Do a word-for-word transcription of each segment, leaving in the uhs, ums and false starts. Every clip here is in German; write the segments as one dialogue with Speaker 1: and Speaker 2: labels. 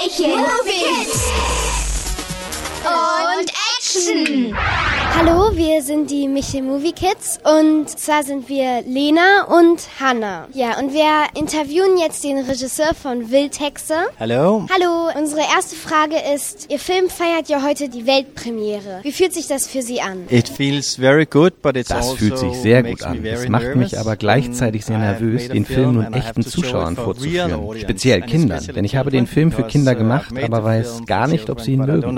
Speaker 1: Movie Kids und Action.
Speaker 2: Hallo, wir sind die Michel Movie Kids und zwar sind wir Lena und Hannah. Ja, und wir interviewen jetzt den Regisseur von Wildhexe.
Speaker 3: Hallo.
Speaker 2: Hallo, unsere erste Frage ist, Ihr Film feiert ja heute die Weltpremiere. Wie fühlt sich das für Sie an?
Speaker 3: It feels very good, but it's
Speaker 4: Das
Speaker 3: also
Speaker 4: fühlt sich sehr gut
Speaker 3: makes me
Speaker 4: an.
Speaker 3: very
Speaker 4: Es macht mich
Speaker 3: nervous.
Speaker 4: aber gleichzeitig sehr nervös, den Film nun echten Zuschauern vorzuführen, speziell Kindern. Denn ich habe den Film für Kinder gemacht, aber weiß gar nicht, ob sie ihn mögen.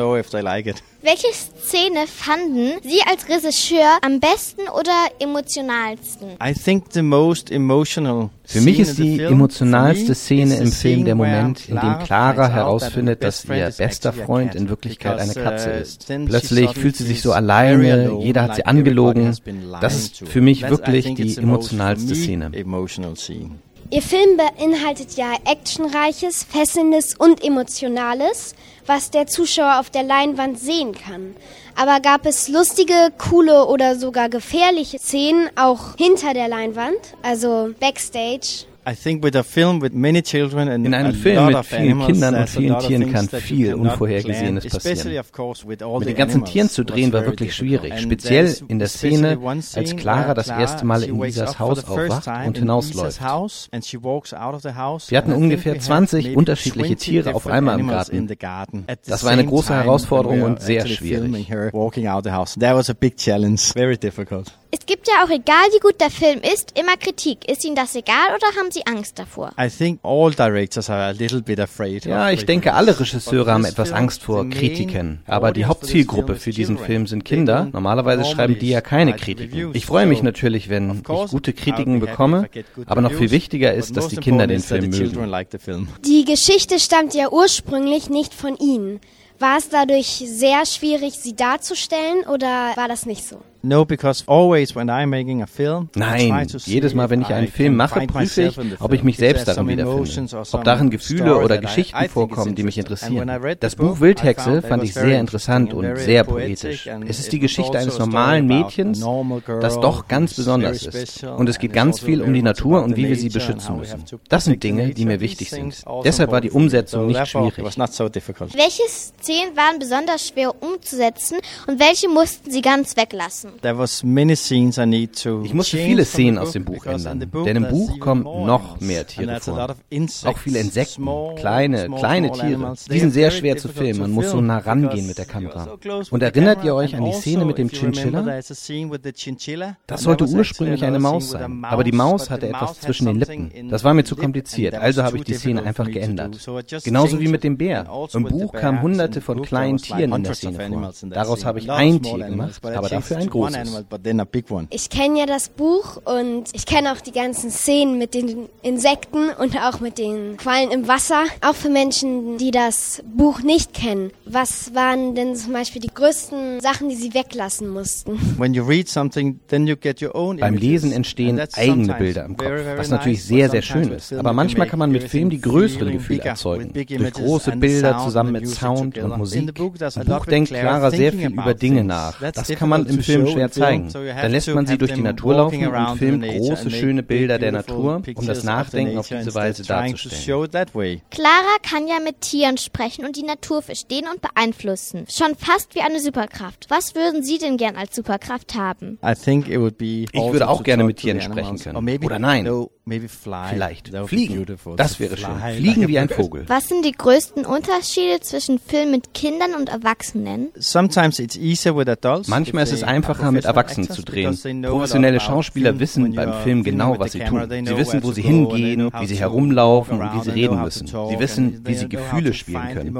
Speaker 1: Welche Szene fanden Sie als Regisseur am besten oder emotionalsten?
Speaker 3: I think the most emotional
Speaker 4: Für mich ist
Speaker 3: scene in
Speaker 4: die
Speaker 3: the film,
Speaker 4: emotionalste
Speaker 3: for me,
Speaker 4: Szene
Speaker 3: is
Speaker 4: im
Speaker 3: the
Speaker 4: Film
Speaker 3: scene
Speaker 4: der
Speaker 3: where
Speaker 4: Moment, in dem
Speaker 3: Clara
Speaker 4: Clara
Speaker 3: finds out
Speaker 4: herausfindet,
Speaker 3: that her
Speaker 4: dass
Speaker 3: best friend
Speaker 4: ihr
Speaker 3: is
Speaker 4: bester
Speaker 3: actually a
Speaker 4: Freund
Speaker 3: cat.
Speaker 4: in Wirklichkeit eine
Speaker 3: Because,
Speaker 4: Katze
Speaker 3: uh,
Speaker 4: ist.
Speaker 3: then she
Speaker 4: Plötzlich
Speaker 3: suddenly
Speaker 4: fühlt sie sich so
Speaker 3: feels
Speaker 4: alleine,
Speaker 3: very alone,
Speaker 4: jeder hat sie
Speaker 3: like everybody
Speaker 4: angelogen.
Speaker 3: has been lying
Speaker 4: Das ist
Speaker 3: to her.
Speaker 4: für mich
Speaker 3: That's, I
Speaker 4: wirklich
Speaker 3: think
Speaker 4: die
Speaker 3: it's the most, for
Speaker 4: emotionalste
Speaker 3: me,
Speaker 4: Szene.
Speaker 3: emotional scene.
Speaker 2: Ihr Film beinhaltet ja Actionreiches, Fesselndes und Emotionales, was der Zuschauer auf der Leinwand sehen kann. Aber gab es lustige, coole oder sogar gefährliche Szenen auch hinter der Leinwand, also Backstage?
Speaker 3: I think with a film with many children and
Speaker 4: In
Speaker 3: a
Speaker 4: einem Film
Speaker 3: lot
Speaker 4: mit
Speaker 3: of
Speaker 4: vielen
Speaker 3: animals,
Speaker 4: Kindern und
Speaker 3: there's a
Speaker 4: vielen
Speaker 3: lot of
Speaker 4: Tieren
Speaker 3: things
Speaker 4: kann
Speaker 3: that you
Speaker 4: viel
Speaker 3: cannot
Speaker 4: Unvorhergesehenes
Speaker 3: plan, especially,
Speaker 4: passieren.
Speaker 3: of course, with all
Speaker 4: Mit
Speaker 3: the
Speaker 4: den ganzen
Speaker 3: animals
Speaker 4: Tieren zu
Speaker 3: was
Speaker 4: drehen war
Speaker 3: very
Speaker 4: wirklich
Speaker 3: difficult.
Speaker 4: schwierig,
Speaker 3: And
Speaker 4: speziell
Speaker 3: there's
Speaker 4: in der
Speaker 3: especially
Speaker 4: Szene,
Speaker 3: one
Speaker 4: als
Speaker 3: scene
Speaker 4: Clara
Speaker 3: where
Speaker 4: das
Speaker 3: Clara,
Speaker 4: erste Mal
Speaker 3: she
Speaker 4: in
Speaker 3: wakes
Speaker 4: Lisas
Speaker 3: up for
Speaker 4: Haus
Speaker 3: the first
Speaker 4: aufwacht
Speaker 3: time
Speaker 4: und
Speaker 3: in
Speaker 4: hinausläuft.
Speaker 3: Lisas house and she walks out of the house.
Speaker 4: Wir hatten
Speaker 3: And I think
Speaker 4: ungefähr
Speaker 3: we had
Speaker 4: zwanzig
Speaker 3: maybe
Speaker 4: unterschiedliche
Speaker 3: twenty
Speaker 4: Tiere auf
Speaker 3: different
Speaker 4: einmal im
Speaker 3: animals in
Speaker 4: Garten.
Speaker 3: the garden. At the
Speaker 4: Das war eine
Speaker 3: same
Speaker 4: große
Speaker 3: time
Speaker 4: Herausforderung
Speaker 3: when we
Speaker 4: und
Speaker 3: were
Speaker 4: sehr
Speaker 3: actually
Speaker 4: schwierig.
Speaker 3: filming her walking out the house. That was a big challenge, very difficult.
Speaker 1: Es gibt ja auch, egal wie gut der Film ist, immer Kritik. Ist Ihnen das egal oder haben Sie Angst davor?
Speaker 3: I think all directors are a little bit afraid.
Speaker 4: Ja,
Speaker 3: of
Speaker 4: ich denke, alle Regisseure
Speaker 3: But
Speaker 4: haben
Speaker 3: this
Speaker 4: etwas
Speaker 3: film,
Speaker 4: Angst vor
Speaker 3: the main
Speaker 4: Kritiken. Aber die
Speaker 3: audience for this
Speaker 4: Hauptzielgruppe
Speaker 3: film is
Speaker 4: für diesen
Speaker 3: children.
Speaker 4: Film sind
Speaker 3: They
Speaker 4: Kinder.
Speaker 3: don't
Speaker 4: Normalerweise
Speaker 3: normally
Speaker 4: schreiben die ja keine
Speaker 3: write
Speaker 4: Kritiken.
Speaker 3: reviews.
Speaker 4: Ich freue mich
Speaker 3: So,
Speaker 4: natürlich, wenn
Speaker 3: of
Speaker 4: ich
Speaker 3: course,
Speaker 4: gute
Speaker 3: I'll be
Speaker 4: Kritiken
Speaker 3: happy
Speaker 4: bekomme.
Speaker 3: if I get good
Speaker 4: Aber noch viel
Speaker 3: reviews.
Speaker 4: wichtiger
Speaker 3: But
Speaker 4: ist, dass
Speaker 3: most
Speaker 4: die Kinder
Speaker 3: important
Speaker 4: den
Speaker 3: is that
Speaker 4: Film
Speaker 3: the children
Speaker 4: mögen.
Speaker 3: like the film.
Speaker 2: Die Geschichte stammt ja ursprünglich nicht von Ihnen. War es dadurch sehr schwierig, sie darzustellen oder war das nicht so?
Speaker 3: No, because always when I'm making a film, I try
Speaker 4: Nein,
Speaker 3: to see
Speaker 4: jedes Mal, wenn ich
Speaker 3: if
Speaker 4: einen
Speaker 3: I
Speaker 4: Film
Speaker 3: can
Speaker 4: mache,
Speaker 3: find
Speaker 4: prüfe ich,
Speaker 3: myself in the
Speaker 4: ob ich
Speaker 3: film.
Speaker 4: mich
Speaker 3: If
Speaker 4: selbst
Speaker 3: there's
Speaker 4: darin
Speaker 3: some
Speaker 4: wiederfinde.
Speaker 3: emotions or
Speaker 4: Ob
Speaker 3: some
Speaker 4: darin Gefühle
Speaker 3: story
Speaker 4: oder
Speaker 3: that I- I
Speaker 4: Geschichten
Speaker 3: think it's
Speaker 4: vorkommen, die mich
Speaker 3: interesting. And when I
Speaker 4: interessieren.
Speaker 3: read the
Speaker 4: Das Buch
Speaker 3: book,
Speaker 4: Wildhexe
Speaker 3: I found
Speaker 4: fand
Speaker 3: it
Speaker 4: ich
Speaker 3: was very
Speaker 4: sehr interessant
Speaker 3: interesting and
Speaker 4: und
Speaker 3: very
Speaker 4: sehr
Speaker 3: poetic
Speaker 4: poetisch.
Speaker 3: and
Speaker 4: Es ist
Speaker 3: it
Speaker 4: die
Speaker 3: was
Speaker 4: Geschichte
Speaker 3: also
Speaker 4: eines
Speaker 3: a story
Speaker 4: normalen
Speaker 3: about a
Speaker 4: Mädchens,
Speaker 3: normal girl
Speaker 4: das doch ganz
Speaker 3: who's
Speaker 4: besonders
Speaker 3: very
Speaker 4: ist.
Speaker 3: special,
Speaker 4: Und es geht
Speaker 3: and
Speaker 4: ganz
Speaker 3: it's
Speaker 4: viel
Speaker 3: also
Speaker 4: um die
Speaker 3: very much
Speaker 4: Natur
Speaker 3: about
Speaker 4: und
Speaker 3: the
Speaker 4: wie wir sie
Speaker 3: nature and
Speaker 4: beschützen
Speaker 3: how we have
Speaker 4: müssen.
Speaker 3: to
Speaker 4: Das sind
Speaker 3: protect the
Speaker 4: Dinge, die
Speaker 3: nature.
Speaker 4: mir
Speaker 3: These
Speaker 4: wichtig sind.
Speaker 3: things also
Speaker 4: Deshalb war die
Speaker 3: important.
Speaker 4: Umsetzung
Speaker 3: So
Speaker 4: nicht
Speaker 3: therefore it
Speaker 4: schwierig.
Speaker 3: was not so difficult.
Speaker 1: Welche Szenen waren besonders schwer umzusetzen und welche mussten Sie ganz weglassen?
Speaker 3: There was many scenes I need to
Speaker 4: Ich musste
Speaker 3: change
Speaker 4: viele
Speaker 3: from
Speaker 4: Szenen
Speaker 3: the
Speaker 4: aus
Speaker 3: book
Speaker 4: dem Buch
Speaker 3: because in
Speaker 4: ändern,
Speaker 3: the book
Speaker 4: denn im
Speaker 3: there's
Speaker 4: Buch
Speaker 3: even
Speaker 4: kommen
Speaker 3: more
Speaker 4: noch
Speaker 3: animals.
Speaker 4: mehr
Speaker 3: And
Speaker 4: Tiere
Speaker 3: there's a
Speaker 4: vor.
Speaker 3: lot of insects,
Speaker 4: Auch viele Insekten,
Speaker 3: small,
Speaker 4: kleine,
Speaker 3: small,
Speaker 4: kleine
Speaker 3: small
Speaker 4: Tiere.
Speaker 3: animals.
Speaker 4: Die
Speaker 3: They
Speaker 4: sind
Speaker 3: are
Speaker 4: sehr
Speaker 3: very
Speaker 4: schwer zu
Speaker 3: difficult
Speaker 4: filmen. Man
Speaker 3: to
Speaker 4: muss so
Speaker 3: film
Speaker 4: nah rangehen
Speaker 3: because
Speaker 4: mit der
Speaker 3: you are
Speaker 4: Kamera.
Speaker 3: so close with
Speaker 4: Und
Speaker 3: the
Speaker 4: erinnert
Speaker 3: camera.
Speaker 4: ihr euch
Speaker 3: And
Speaker 4: an die Szene mit dem
Speaker 3: also, if you remember,
Speaker 4: Chinchilla?
Speaker 3: there's a scene with the chinchilla.
Speaker 4: Das
Speaker 3: And
Speaker 4: sollte
Speaker 3: there was
Speaker 4: ursprünglich
Speaker 3: actually
Speaker 4: eine
Speaker 3: another
Speaker 4: Maus
Speaker 3: scene with a
Speaker 4: sein,
Speaker 3: mouse,
Speaker 4: aber die Maus
Speaker 3: but
Speaker 4: hatte
Speaker 3: the
Speaker 4: etwas
Speaker 3: mouse had
Speaker 4: zwischen den
Speaker 3: something
Speaker 4: Lippen.
Speaker 3: in
Speaker 4: Das war mir
Speaker 3: the
Speaker 4: zu
Speaker 3: lip,
Speaker 4: kompliziert,
Speaker 3: and that was
Speaker 4: also habe
Speaker 3: too
Speaker 4: ich die Szene
Speaker 3: difficult
Speaker 4: einfach
Speaker 3: for me to do.
Speaker 4: geändert.
Speaker 3: So I just
Speaker 4: Genauso wie
Speaker 3: changed
Speaker 4: mit dem
Speaker 3: it.
Speaker 4: Bär.
Speaker 3: And also
Speaker 4: Im
Speaker 3: with the
Speaker 4: Buch
Speaker 3: bear,
Speaker 4: kamen
Speaker 3: in
Speaker 4: hunderte
Speaker 3: the
Speaker 4: von
Speaker 3: book
Speaker 4: kleinen
Speaker 3: there was like
Speaker 4: Tieren in der
Speaker 3: hundreds
Speaker 4: Szene
Speaker 3: of
Speaker 4: vor.
Speaker 3: animals in that
Speaker 4: Daraus
Speaker 3: scene.
Speaker 4: habe ich
Speaker 3: A lot of
Speaker 4: ein
Speaker 3: small
Speaker 4: Tier
Speaker 3: animals,
Speaker 4: gemacht,
Speaker 3: but I
Speaker 4: aber
Speaker 3: changed
Speaker 4: dafür
Speaker 3: it
Speaker 4: ein
Speaker 3: to one
Speaker 4: großes.
Speaker 3: animal, but then a big one.
Speaker 2: Ich kenne ja das Buch und ich kenne auch die ganzen Szenen mit den Insekten und auch mit den Quallen im Wasser. Auch für Menschen, die das Buch nicht kennen. Was waren denn zum Beispiel die größten Sachen, die sie weglassen mussten?
Speaker 3: When you read something, then you get your own
Speaker 4: Beim
Speaker 3: images.
Speaker 4: Lesen entstehen
Speaker 3: And that's
Speaker 4: eigene
Speaker 3: sometimes
Speaker 4: Bilder im Kopf,
Speaker 3: very, very
Speaker 4: was natürlich
Speaker 3: nice,
Speaker 4: sehr,
Speaker 3: but
Speaker 4: sehr
Speaker 3: sometimes
Speaker 4: schön
Speaker 3: with
Speaker 4: ist.
Speaker 3: film
Speaker 4: Aber
Speaker 3: you
Speaker 4: manchmal
Speaker 3: make
Speaker 4: kann man mit Film die
Speaker 3: everything
Speaker 4: größeren
Speaker 3: feeling
Speaker 4: Gefühle
Speaker 3: bigger,
Speaker 4: erzeugen.
Speaker 3: with big
Speaker 4: Durch
Speaker 3: images
Speaker 4: große
Speaker 3: and the
Speaker 4: Bilder
Speaker 3: sound
Speaker 4: zusammen
Speaker 3: and
Speaker 4: mit
Speaker 3: music
Speaker 4: Sound
Speaker 3: together.
Speaker 4: und
Speaker 3: In
Speaker 4: Musik.
Speaker 3: the book there's a
Speaker 4: Im
Speaker 3: lot
Speaker 4: Buch
Speaker 3: with
Speaker 4: denkt
Speaker 3: Clara
Speaker 4: Clara sehr
Speaker 3: thinking
Speaker 4: viel
Speaker 3: about
Speaker 4: über Dinge
Speaker 3: things.
Speaker 4: nach.
Speaker 3: That's
Speaker 4: Das kann man im
Speaker 3: difficult to
Speaker 4: Film
Speaker 3: show
Speaker 4: schwer
Speaker 3: in film,
Speaker 4: zeigen.
Speaker 3: so you have
Speaker 4: Dann lässt
Speaker 3: to
Speaker 4: man sie
Speaker 3: have
Speaker 4: durch die
Speaker 3: them
Speaker 4: Natur
Speaker 3: walking
Speaker 4: laufen
Speaker 3: around
Speaker 4: und filmt
Speaker 3: in the nature
Speaker 4: große,
Speaker 3: and
Speaker 4: schöne
Speaker 3: make
Speaker 4: Bilder der
Speaker 3: beautiful
Speaker 4: Natur, um
Speaker 3: pictures
Speaker 4: das
Speaker 3: of the
Speaker 4: Nachdenken auf
Speaker 3: nature
Speaker 4: diese
Speaker 3: instead
Speaker 4: Weise
Speaker 3: trying to
Speaker 4: darzustellen.
Speaker 3: show it that way.
Speaker 1: Clara kann ja mit Tieren sprechen und die Natur verstehen und beeinflussen. Schon fast wie eine Superkraft. Was würden Sie denn gern als Superkraft haben?
Speaker 3: I think it would be
Speaker 4: Ich
Speaker 3: also
Speaker 4: würde auch
Speaker 3: to
Speaker 4: gerne
Speaker 3: talk
Speaker 4: mit
Speaker 3: to
Speaker 4: Tieren
Speaker 3: the
Speaker 4: sprechen
Speaker 3: animals.
Speaker 4: können.
Speaker 3: Or maybe,
Speaker 4: Oder nein.
Speaker 3: no, maybe fly.
Speaker 4: Vielleicht.
Speaker 3: That would be
Speaker 4: Fliegen.
Speaker 3: beautiful.
Speaker 4: Das
Speaker 3: To
Speaker 4: wäre schön.
Speaker 3: fly
Speaker 4: Fliegen
Speaker 3: like
Speaker 4: wie
Speaker 3: a
Speaker 4: ein
Speaker 3: bird.
Speaker 4: Vogel.
Speaker 1: Was sind die größten Unterschiede zwischen Film mit Kindern und Erwachsenen?
Speaker 3: Sometimes it's easier with adults.
Speaker 4: Manchmal ist es einfacher, mit Erwachsenen zu drehen. Professionelle Schauspieler wissen beim Film genau, was sie tun. Sie wissen, wo sie hingehen, wie sie herumlaufen und wie sie reden müssen. Sie wissen, wie sie Gefühle spielen können.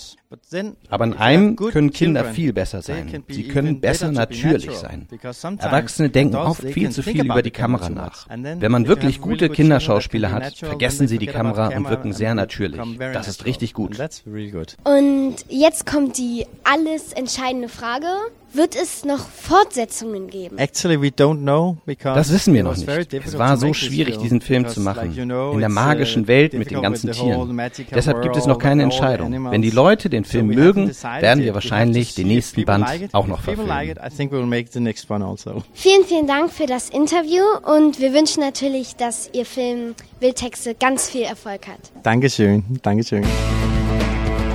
Speaker 4: Aber in einem können Kinder viel besser sein. Sie können besser natürlich sein. Erwachsene denken oft viel zu viel über die Kamera nach. Wenn man wirklich gute Kinderschauspieler hat, vergessen sie die Kamera und wirken sehr natürlich. Das ist richtig gut.
Speaker 2: Und jetzt kommt die alles entscheidende Frage. Wird es noch Fortsetzungen geben?
Speaker 3: Actually, we don't know, because
Speaker 4: Das wissen wir
Speaker 3: it
Speaker 4: noch
Speaker 3: was
Speaker 4: nicht.
Speaker 3: very
Speaker 4: Es
Speaker 3: difficult
Speaker 4: war
Speaker 3: to
Speaker 4: so
Speaker 3: make this
Speaker 4: schwierig,
Speaker 3: film,
Speaker 4: diesen Film
Speaker 3: because,
Speaker 4: zu machen.
Speaker 3: like, you know,
Speaker 4: In der
Speaker 3: it's,
Speaker 4: magischen
Speaker 3: uh,
Speaker 4: Welt mit den
Speaker 3: difficult
Speaker 4: ganzen
Speaker 3: with the whole
Speaker 4: Tieren.
Speaker 3: magical
Speaker 4: Deshalb gibt es noch
Speaker 3: world
Speaker 4: keine
Speaker 3: and all the
Speaker 4: Entscheidung.
Speaker 3: animals.
Speaker 4: Wenn die Leute den
Speaker 3: So
Speaker 4: Film
Speaker 3: we haven't
Speaker 4: mögen,
Speaker 3: decided
Speaker 4: werden
Speaker 3: yet.
Speaker 4: wir
Speaker 3: We
Speaker 4: wahrscheinlich
Speaker 3: have to
Speaker 4: den
Speaker 3: see if
Speaker 4: nächsten
Speaker 3: people
Speaker 4: Band
Speaker 3: like it.
Speaker 4: auch noch
Speaker 3: If people like
Speaker 4: verfilmen.
Speaker 3: it, I think we'll make the next one also.
Speaker 2: Vielen, vielen Dank für das Interview und wir wünschen natürlich, dass Ihr Film Wildhexe ganz viel Erfolg hat.
Speaker 3: Dankeschön, Dankeschön.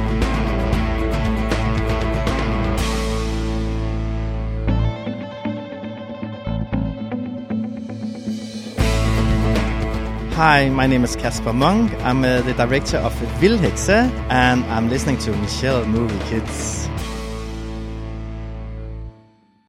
Speaker 3: Hi, my name is Kasper Monk. I'm uh, the director of Vildhekse and I'm listening to Michelle Movie Kids.